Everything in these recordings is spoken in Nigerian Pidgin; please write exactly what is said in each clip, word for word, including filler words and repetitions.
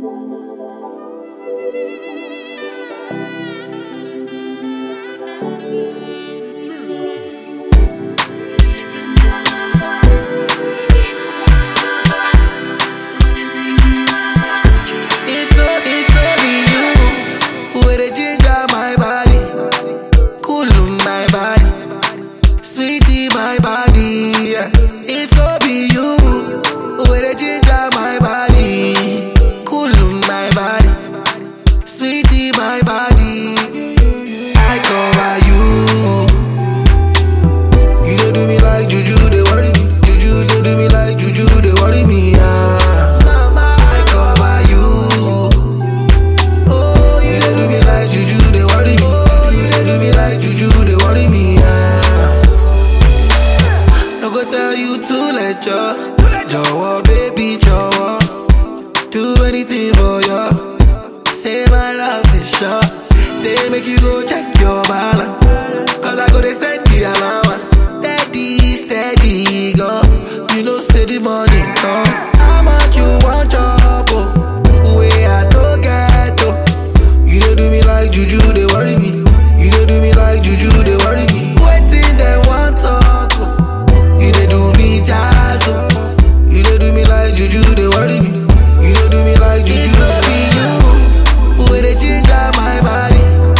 Jọ̀wọ́, baby, jọ̀wọ́. Do anything for you. Say my love is sure. Say make you go check your balance. Cause I go to send the allowance. Steady, steady, go. You know, say the money come. How much you want, job? Oh, way I don't get to. You don't do me like juju, they worry me. You don't do me like juju, they worry me. Waiting, they want talk. You don't do me jazz. You don't do me like juju, they worry me. You don't do me like juju, they worry you. Where they ginger my body,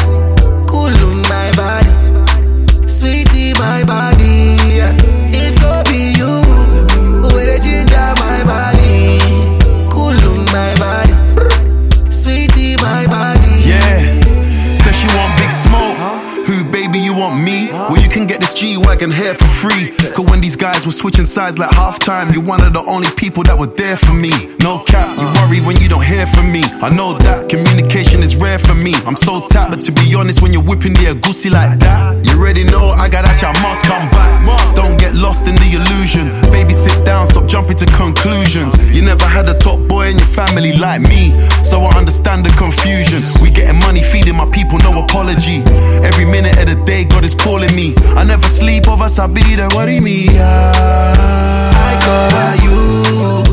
cool my body, sweetie my body. Yeah. If no be you, where they ginger my body, cool my body, sweetie my body. Yeah, says she want big smoke. Who, baby, you want me? Well, you can get this G-Wagon here for free. Cause when these guys were switching sides like halftime, you're one of the only people that were there for me. No cap, you worry when you don't hear from me. I know that communication is rare for me. I'm so tapped, but to be honest, when you're whipping the agusi like that, you already know I got that shit, I must come back. Don't get lost in the illusion. Baby, sit down, stop jumping to conclusions. You never had a top boy in your family like me, so I understand the confusion. We getting money, feeding my people, no apology. Every minute of the day, God is calling me. I never sleep, of us, I be there, worry me. Yeah. I cover you.